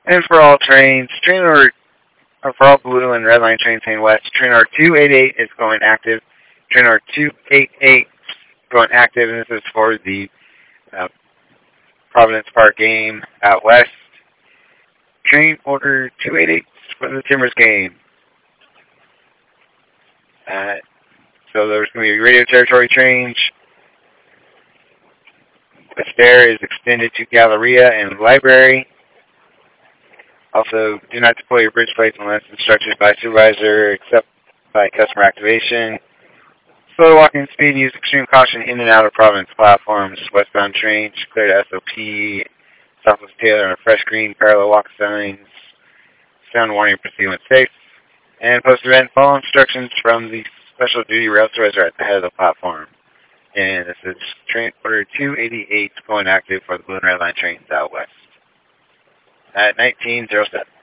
And for all trains, train order, or for all blue and red line trains heading west, train order 288 is going active. Train order 288 going active, and this is for the uh, Providence Park game out west. Train order 288 for the Timbers game. So there's going to be radio territory change. The stair is extended to Galleria and Library. Also, do not deploy your bridge plates unless instructed by supervisor, except by customer activation. Slow walking speed, use extreme caution in and out of Providence platforms. Westbound trains, clear to SOP. Southwest Taylor and a fresh green, parallel walk signs. Sound warning, proceed when safe. And post-event, follow instructions from the special duty rail supervisor at the head of the platform. And this is train order 288 going active for the Blue and Red Line trains out west at 1907.